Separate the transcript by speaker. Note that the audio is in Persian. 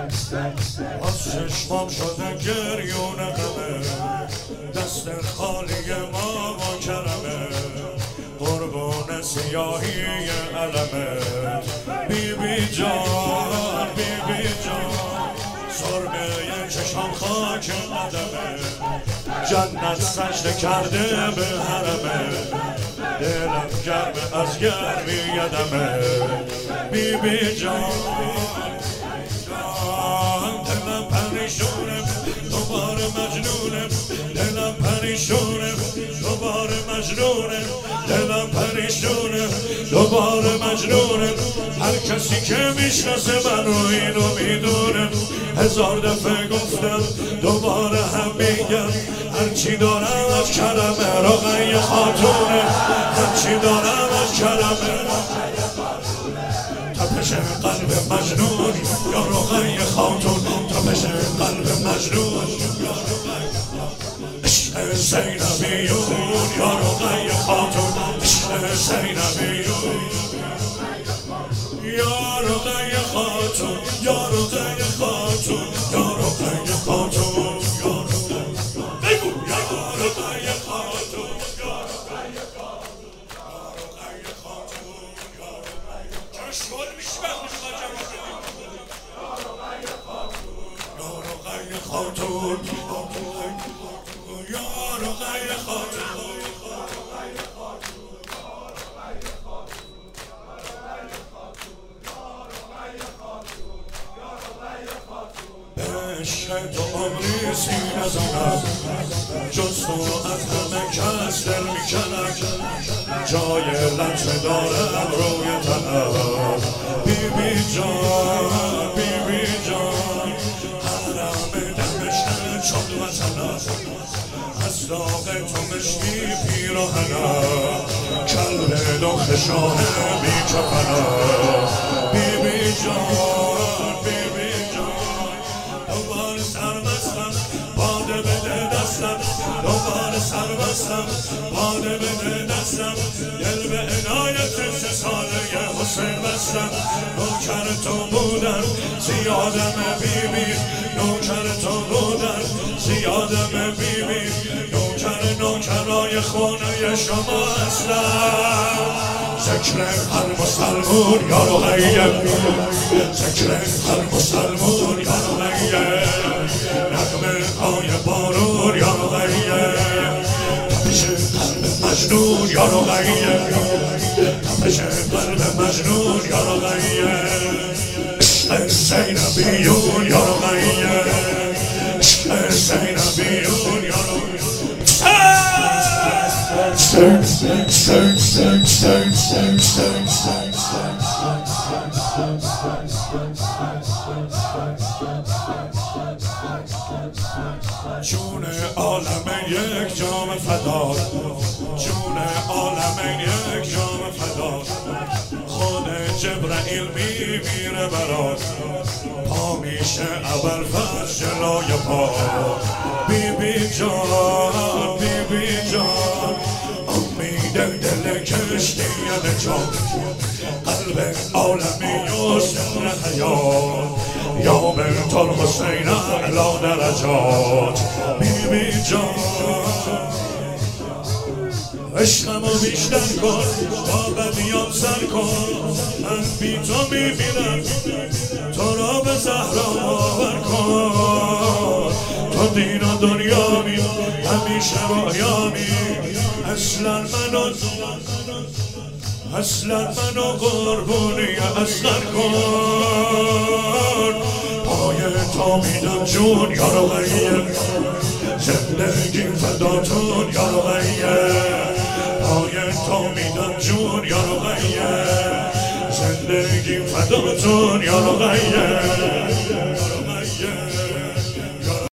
Speaker 1: از چشمام شده گریون غمه، دست خالی ما و کرمه، قربون سیاهی علمه. بی بی جان بی بی جان، سرمه چشم خاک قدمه، جنت سجده کرده به حرمه، دلم گرمه از گرمی یدمه. بی بی جان دلم پریشونه، دوباره مجنونه، دلم پریشونه، دوباره مجنونه، دلم پریشونه، دوباره مجنونه. هر کسی که میشناسه منو اینو میدونه، هزار دفعه گفتم دوباره هم میگم، هرچی دارم از کرمه رقیه خاتونه، هرچی دارم از کرمه تپش قلب مجنون یا رقیه خاتون، تپش قلب مجنون عشق زینبیون یا رقیه خاتون، عشق زینبیون یا رقیه خاتون، یا رقیه خاتون، یا رقیه خاتون، بگو یا رقیه خاتون، یا رقیه خاتون، یا رقیه خاتون، یا رقیه چشمال میشمه یا رقیه خاتون، یا رقیه خاتون. عشق تو عمری سینه زنم، جز تو از همه کس دل میکنم، جای لطفه دارم روی تنم. بی بی جان بی بی جان، حرم دمشق چون وطنم، از داغ تو مشکی پیراهنم، کلب دخت شاه بی کفنم. بی بی جان بی بی جان، دوباره سر بستم باده بده دستم، دوباره سر بستم باده بده دستم، دل به عنایت 3 ساله حسین بستم. نوکر تو بودم زیادم بی بی، نوکر تو بودم زیادم بی بی، نوکرای خونه شما هستم. ذکر هر مسلمون یا رقیه، ذکر هر مسلمون یا رقیه، نغمه های بارون یا رقیه، تپش قلب مجنون یا رقیه، تپش قلب مجنون یا رقیه، عشق زینبیون یا رقیه، عشق زینبیون یا رقیه. جون عالم یک جام فدا، جون عالم یک جام فدا، خود جبرائیل میمیره برات، پا میشه ابوالفضل جلوی پا. بی بی جان بی بی جان، امید دل کشتی نجات، قلب عالمی و سر حیات، یا بنت الحسین اعلی درجات. بی بی جان عشقمو بیشتر کن، با بدیام سر کن، من بی تو میمیرم، تو را به زهرا باور کن، تو دین و دنیامی همیشه رویامی، اصلا منو قربونی اصغر کن، پای تو میدم جون یا رقیه، زندگی فداتون یا رقیه، پای تو میدم جون یا رقیه، زندگی فداتون یا رقیه.